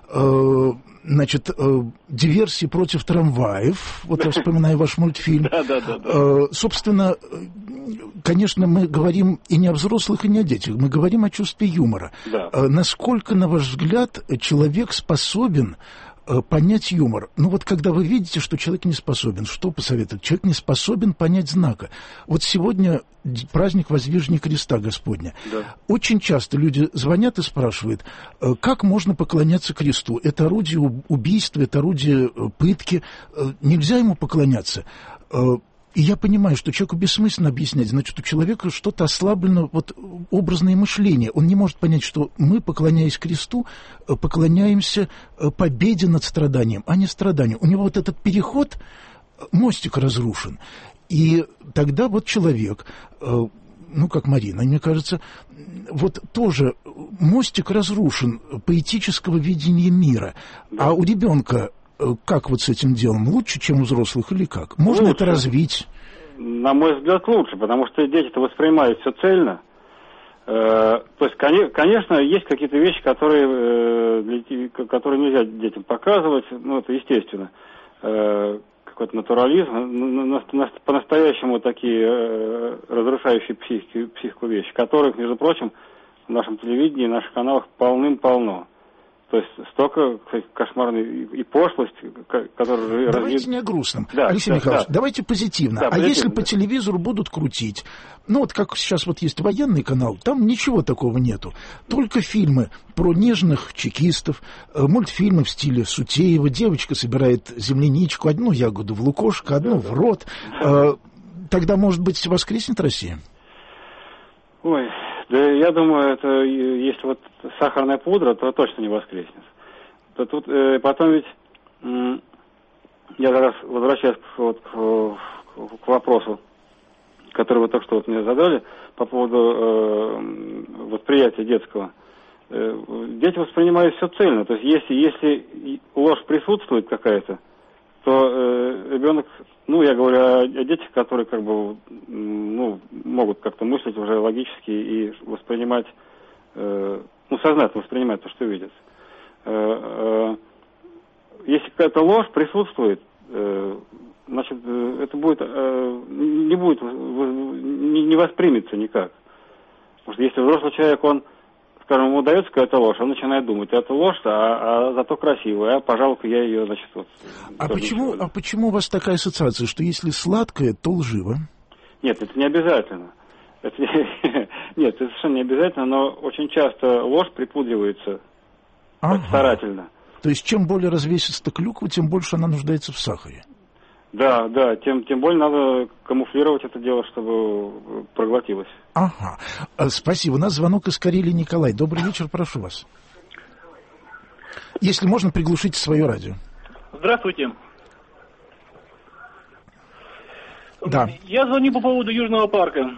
[SPEAKER 1] диверсии против трамваев. Вот я вспоминаю ваш мультфильм. Собственно, конечно, мы говорим и не о взрослых, и не о детях. Мы говорим о чувстве юмора. Насколько, на ваш взгляд, человек способен понять юмор? Когда вы видите, что человек не способен, что посоветовать? Человек не способен понять знака. Вот сегодня праздник Воздвижения Креста Господня. Да. Очень часто люди звонят и спрашивают, как можно поклоняться кресту? Это орудие убийства, это орудие пытки. Нельзя ему поклоняться. И я понимаю, что человеку бессмысленно объяснять, значит, у человека что-то ослаблено, образное мышление. Он не может понять, что мы, поклоняясь кресту, поклоняемся победе над страданием, а не страданию. У него этот переход, мостик разрушен. И тогда человек, как Марина, мне кажется, тоже мостик разрушен поэтического видения мира. А у ребенка как вот с этим делом? Лучше, чем у взрослых или как? Можно это развить?
[SPEAKER 5] На мой взгляд, лучше, потому что дети-то воспринимают все цельно. То есть, конечно, есть какие-то вещи, которые нельзя детям показывать, ну, это естественно. Какой-то натурализм, по-настоящему такие разрушающие психику вещи, которых, между прочим, в нашем телевидении, в наших каналах полным-полно. То есть столько, кстати, кошмарной и пошлости, которые...
[SPEAKER 1] Давайте не о грустном. Да, Алексей Михайлович, давайте позитивно. Да, если по телевизору будут крутить, ну вот как сейчас вот есть военный канал, там ничего такого нету. Только фильмы про нежных чекистов, мультфильмы в стиле Сутеева, девочка собирает земляничку, одну ягоду в лукошко, одну в рот. Тогда, может быть, воскреснет Россия?
[SPEAKER 5] Ой... Да, я думаю, это если вот сахарная пудра, то точно не воскреснет. То тут потом ведь я как раз возвращаюсь к вопросу, который вы только что вот мне задали по поводу восприятия детского. Дети воспринимают все цельно. То есть если ложь присутствует какая-то, то ребенок, ну, я говорю о детях, которые как бы, ну, могут как-то мыслить уже логически и воспринимать, сознательно воспринимать то, что видят. Если какая-то ложь присутствует, значит, это будет, не воспримется никак. Потому что если взрослый человек, он, скажем, ему удается какая-то ложь, он начинает думать, это ложь, а зато красивая, пожалуй-ка я ее, значит, вот...
[SPEAKER 1] А почему у вас такая ассоциация, что если сладкое, то лживо?
[SPEAKER 5] Нет, это не обязательно. Нет, это совершенно не обязательно, но очень часто ложь припудривается старательно.
[SPEAKER 1] То есть чем более развесистая клюква, тем больше она нуждается в сахаре?
[SPEAKER 5] Да, тем более надо камуфлировать это дело, чтобы проглотилось.
[SPEAKER 1] Ага, спасибо. У нас звонок из Карелии. Николай. Добрый вечер, прошу вас. Если можно, приглушите свое радио.
[SPEAKER 11] Здравствуйте.
[SPEAKER 1] Да.
[SPEAKER 11] Я звоню по поводу Южного парка.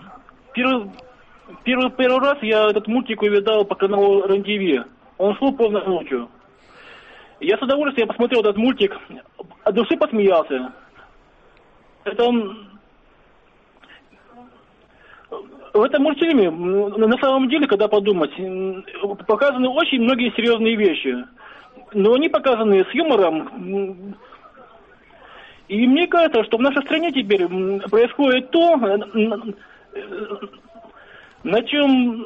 [SPEAKER 11] Первый раз я этот мультик увидал по каналу РЕН-ТВ. Он шел полной ночью. Я с удовольствием посмотрел этот мультик, от души посмеялся. В этом мультфильме, на самом деле, когда подумать, показаны очень многие серьезные вещи. Но они показаны с юмором. И мне кажется, что в нашей стране теперь происходит то, на чем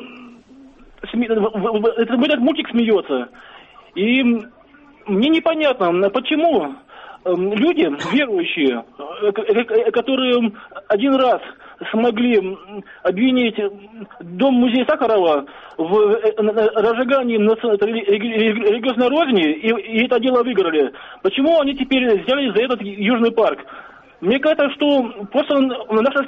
[SPEAKER 11] этот мультик смеется. И мне непонятно, почему люди, верующие, которые один раз смогли обвинить Дом-музей Сахарова в разжигании религиозной розни, и это дело выиграли, почему они теперь взяли за этот Южный парк? Мне кажется, что просто в нашей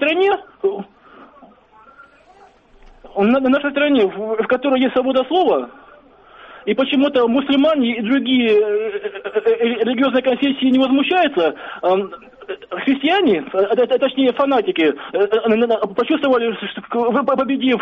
[SPEAKER 11] стране, в которой есть свобода слова, и почему-то мусульмане и другие религиозные конфессии не возмущаются, христиане, точнее фанатики, почувствовали, что победив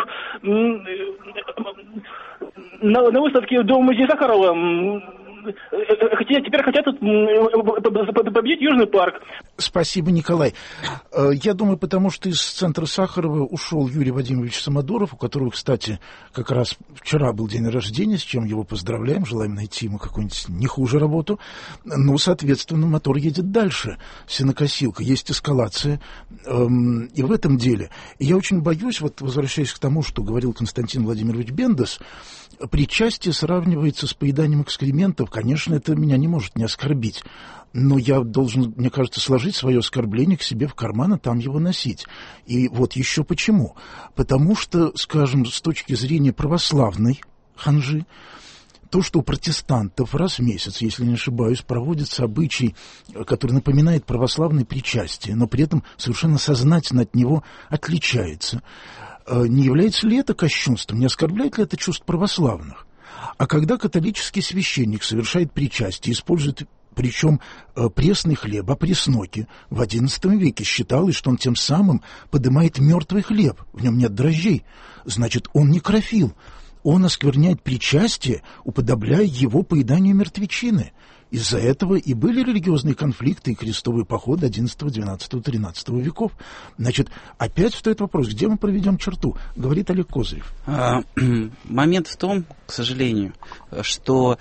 [SPEAKER 11] на выставке Дом-музея Сахарова, теперь хотят победить Южный парк.
[SPEAKER 1] Спасибо, Николай. Я думаю, потому что из центра Сахарова ушел Юрий Вадимович Самодуров, у которого, кстати, как раз вчера был день рождения, с чем его поздравляем, желаем найти ему какую-нибудь не хуже работу. Ну, соответственно, мотор едет дальше, сенокосилка, есть эскалация и в этом деле. И я очень боюсь, вот возвращаясь к тому, что говорил Константин Владимирович Бендас, причастие сравнивается с поеданием экскрементов. Конечно, это меня не может не оскорбить. Но я должен, мне кажется, сложить свое оскорбление к себе в карман, и там его носить. И вот еще почему. Потому что, скажем, с точки зрения православной ханжи, то, что у протестантов раз в месяц, если не ошибаюсь, проводится обычай, который напоминает православное причастие, но при этом совершенно сознательно от него отличается. Не является ли это кощунством? Не оскорбляет ли это чувств православных? А когда католический священник совершает причастие, использует причем пресный хлеб, а пресноки в XI веке считалось, что он тем самым поднимает мертвый хлеб, в нем нет дрожжей, значит, он некрофил. он оскверняет причастие, уподобляя его поеданию мертвечины. Из-за этого и были религиозные конфликты и крестовые походы XI, XII, XIII веков. Значит, опять встает вопрос, где мы проведем черту, говорит Олег Козырев.
[SPEAKER 3] Момент в том, к сожалению, что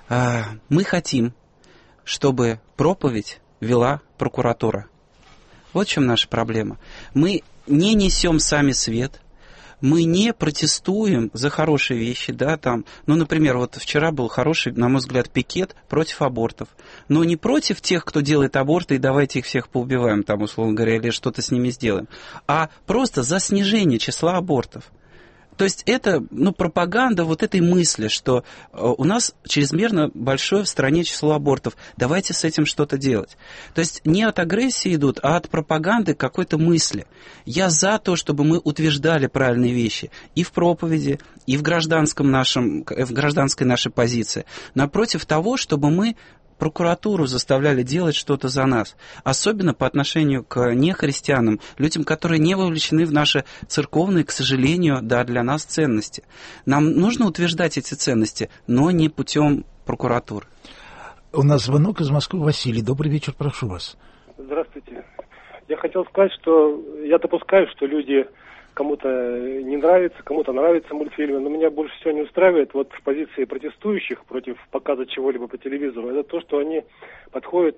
[SPEAKER 3] мы хотим, чтобы проповедь вела прокуратура. Вот в чем наша проблема. Мы не несем сами свет, мы не протестуем за хорошие вещи, да, там, ну, например, вот вчера был хороший, на мой взгляд, пикет против абортов, но не против тех, кто делает аборты, и давайте их всех поубиваем, там, условно говоря, или что-то с ними сделаем, а просто за снижение числа абортов. То есть это, ну, пропаганда вот этой мысли, что у нас чрезмерно большое в стране число абортов, давайте с этим что-то делать. То есть не от агрессии идут, а от пропаганды какой-то мысли. Я за то, чтобы мы утверждали правильные вещи и в проповеди, и в гражданской нашей позиции, но против того, чтобы мы прокуратуру заставляли делать что-то за нас. Особенно по отношению к нехристианам, людям, которые не вовлечены в наши церковные, к сожалению, да, для нас ценности. Нам нужно утверждать эти ценности, но не путем прокуратуры.
[SPEAKER 1] У нас звонок из Москвы. Василий, добрый вечер, прошу вас.
[SPEAKER 12] Здравствуйте. Я хотел сказать, что я допускаю, что люди, кому-то не нравится, кому-то нравятся мультфильмы, но меня больше всего не устраивает вот в позиции протестующих против показа чего-либо по телевизору. Это то, что они подходят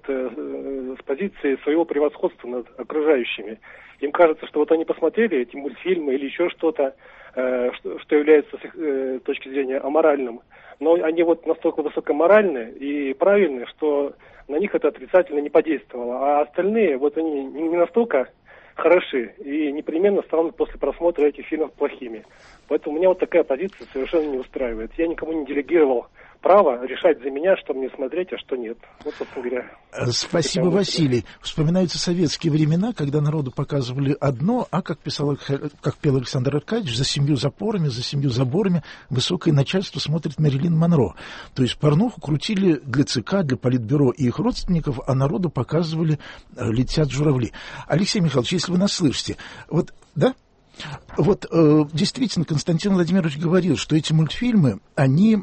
[SPEAKER 12] с позиции своего превосходства над окружающими. Им кажется, что вот они посмотрели эти мультфильмы или еще что-то, что является с их точки зрения аморальным, но они вот настолько высокоморальны и правильны, что на них это отрицательно не подействовало. А остальные, вот они не настолько хороши и непременно станут после просмотра этих фильмов плохими. Поэтому меня вот такая позиция совершенно не устраивает. Я никому не делегировал право решать за меня, что мне смотреть, а что нет. Вот, собственно говоря.
[SPEAKER 1] Спасибо, Василий. Вспоминаются советские времена, когда народу показывали одно, а, как пел Александр Аркадьевич, за 7 запорами, за 7 заборами высокое начальство смотрит Мэрилин Монро. То есть порнуху крутили для ЦК, для Политбюро и их родственников, а народу показывали «Летят журавли». Алексей Михайлович, если вы нас слышите, вот, да? Вот действительно Константин Владимирович говорил, что эти мультфильмы, они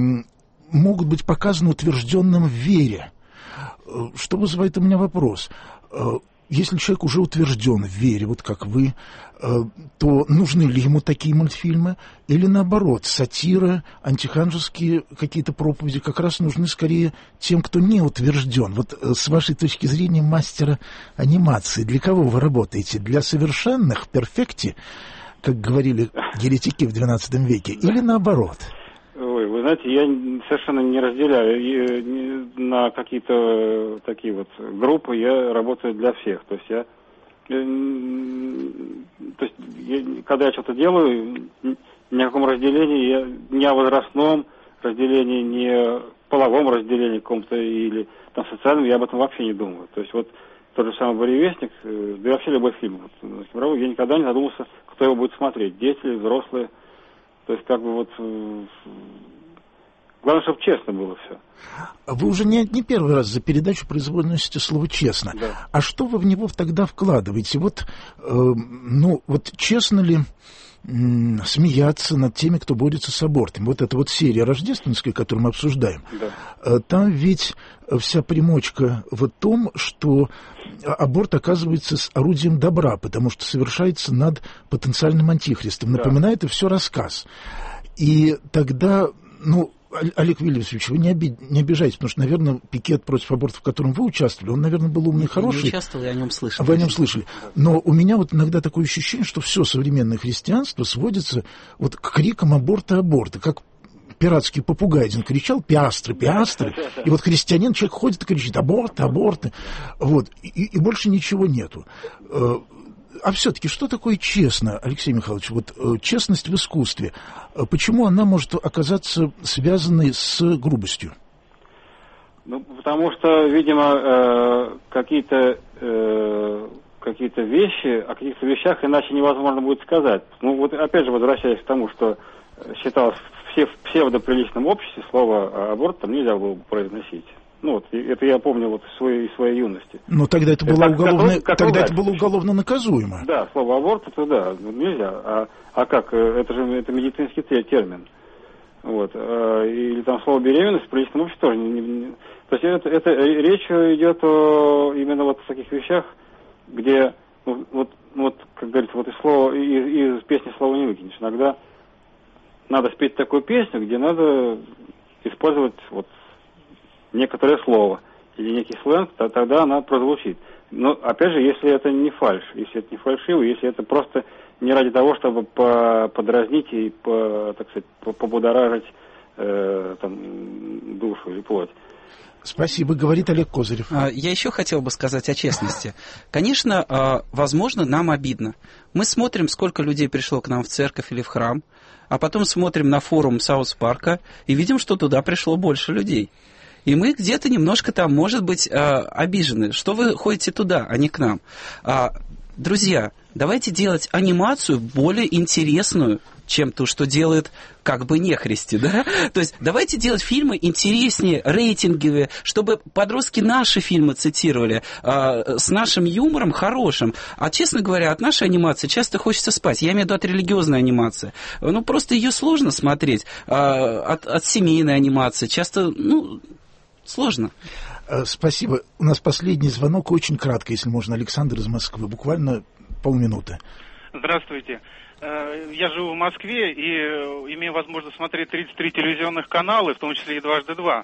[SPEAKER 1] могут быть показаны утвержденным в вере. Что вызывает у меня вопрос? Если человек уже утвержден в вере, вот как вы, то нужны ли ему такие мультфильмы? Или наоборот, сатира, антиханжеские какие-то проповеди как раз нужны скорее тем, кто не утвержден? Вот с вашей точки зрения мастера анимации, для кого вы работаете? Для совершенных, перфекти, как говорили еретики в XII веке, или наоборот?
[SPEAKER 5] Ой, вы знаете, я совершенно не разделяю на какие-то такие вот группы, я работаю для всех. То есть когда я что-то делаю, ни о каком разделении, ни о возрастном разделении, ни о половом разделении каком-то или там социальном, я об этом вообще не думаю. То есть вот тот же самый «Буревестник», да и вообще любой фильм, вот, я никогда не задумался, кто его будет смотреть, дети или взрослые. То есть, как бы вот... Главное, чтобы честно было все.
[SPEAKER 1] Вы уже не первый раз за передачу произносите слово «честно». Да. А что вы в него тогда вкладываете? Вот, вот честно ли смеяться над теми, кто борется с абортом? Вот эта вот серия рождественская, которую мы обсуждаем, да. Там ведь вся примочка в том, что аборт оказывается орудием добра, потому что совершается над потенциальным антихристом. Да. Напоминает и все рассказ. И тогда, Олег Вильямович, вы не обижайтесь, потому что, наверное, пикет против абортов, в котором вы участвовали, он, наверное, был умный и хороший.
[SPEAKER 3] Я не участвовал, я о нем слышал.
[SPEAKER 1] Вы о нем слышали. Но у меня вот иногда такое ощущение, что все современное христианство сводится вот к крикам аборта, как пиратский попугай один кричал: «Пиастры, пиастры!» И вот христианин, человек ходит и кричит: «Аборты, аборты!» Вот. И больше ничего нету. А все-таки что такое честно, Алексей Михайлович? Вот честность в искусстве. Почему она может оказаться связанной с грубостью?
[SPEAKER 5] Потому что, видимо, какие-то вещи, о каких-то вещах иначе невозможно будет сказать. Вот опять же, возвращаясь к тому, что считалось в псевдоприличном обществе слово аборт там нельзя было произносить. Это я помню вот из своей юности.
[SPEAKER 1] Но тогда это было уголовно наказуемо.
[SPEAKER 5] Да, слово аборт, это да, нельзя. А как? Это же медицинский термин. Вот. Или там слово беременность в приличном обществе тоже то есть это речь идет именно вот о таких вещах, где вот как говорится, вот из песни слова не выкинешь. Иногда надо спеть такую песню, где надо использовать вот некоторое слово или некий сленг, тогда она прозвучит. Но опять же, если это не фальшь, если это не фальшиво, если это просто не ради того, чтобы подразнить и, так сказать, побудоражить там, душу или плоть.
[SPEAKER 1] Спасибо, говорит Олег Козырев.
[SPEAKER 3] Я еще хотел бы сказать о честности. Конечно, возможно, нам обидно. Мы смотрим, сколько людей пришло к нам в церковь или в храм, а потом смотрим на форум Саус-парка и видим, что туда пришло больше людей. И мы где-то немножко там, может быть, обижены, что вы ходите туда, а не к нам. Друзья, давайте делать анимацию более интересную, чем то, что делают как бы нехристи, да? То есть давайте делать фильмы интереснее, рейтинговые, чтобы подростки наши фильмы цитировали, с нашим юмором хорошим. А, честно говоря, от нашей анимации часто хочется спать. Я имею в виду от религиозной анимации. Ну, просто ее сложно смотреть. От семейной анимации часто, сложно.
[SPEAKER 1] Спасибо. У нас последний звонок, очень кратко, если можно. Александр из Москвы, буквально полминуты.
[SPEAKER 13] Здравствуйте. Я живу в Москве и имею возможность смотреть 33 телевизионных канала, в том числе и «Дважды два».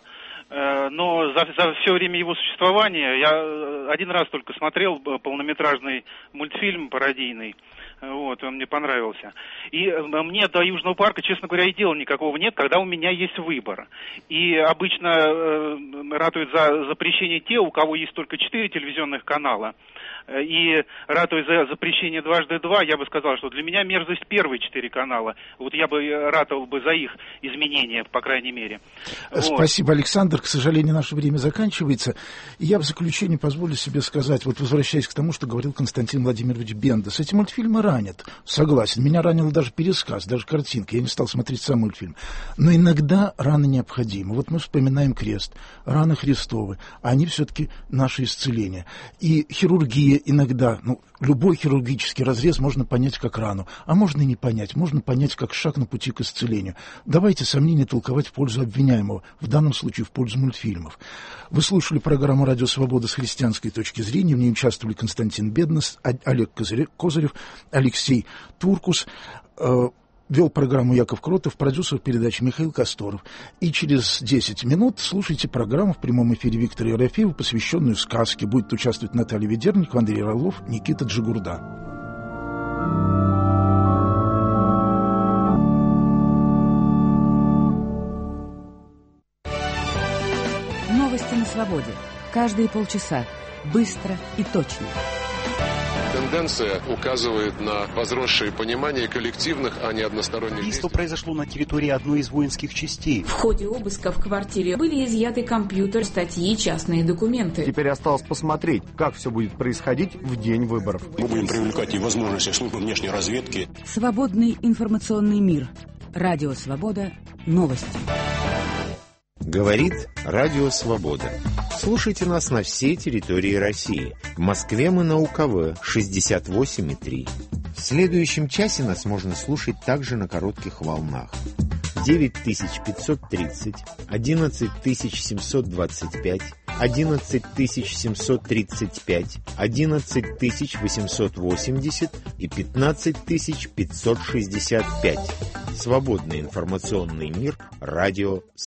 [SPEAKER 13] Но за все время его существования я один раз только смотрел полнометражный мультфильм пародийный. Вот, он мне понравился. И мне до Южного парка, честно говоря, и дела никакого нет, когда у меня есть выбор. И обычно ратуют за запрещение те, у кого есть только 4 телевизионных канала. И ратуя за запрещение «Дважды два», я бы сказал, что для меня мерзость первые 4 канала. Вот я бы ратовал бы за их изменения, по крайней мере.
[SPEAKER 1] Спасибо, Александр. К сожалению, наше время заканчивается. И я в заключение позволю себе сказать, вот возвращаясь к тому, что говорил Константин Владимирович Бендас, эти мультфильмы ранят. Согласен. Меня ранил даже пересказ, даже картинка. Я не стал смотреть сам мультфильм. Но иногда раны необходимы. Вот мы вспоминаем крест, раны Христовы. Они все-таки наше исцеление. И хирургия иногда, любой хирургический разрез можно понять как рану, а можно и не понять, можно понять как шаг на пути к исцелению. Давайте сомнения толковать в пользу обвиняемого, в данном случае в пользу мультфильмов. Вы слушали программу «Радио Свобода» с христианской точки зрения. В ней участвовали Константин Бендас, Олег Козырев, Алексей Туркус. Вел программу Яков Кротов, продюсер передачи Михаил Косторов. И через 10 минут слушайте программу в прямом эфире Виктора Ерофеева, посвященную сказке. Будет участвовать Наталья Ведерникова, Андрей Орлов, Никита Джигурда.
[SPEAKER 14] Новости на свободе. Каждые полчаса. Быстро и точно.
[SPEAKER 15] Тенденция указывает на возросшее понимание коллективных, а не односторонних действий.
[SPEAKER 16] Убийство произошло на территории одной из воинских частей.
[SPEAKER 17] В ходе обыска в квартире были изъяты компьютер, статьи, частные документы.
[SPEAKER 18] Теперь осталось посмотреть, как все будет происходить в день выборов.
[SPEAKER 19] Мы будем привлекать и возможности службы внешней разведки.
[SPEAKER 14] Свободный информационный мир. Радио Свобода. Новости.
[SPEAKER 20] Говорит Радио Свобода. Слушайте нас на всей территории России. В Москве мы на УКВ 68,3. В следующем часе нас можно слушать также на коротких волнах. 9530, 11725, 11735, 11880 и 15565. Свободный информационный мир. Радио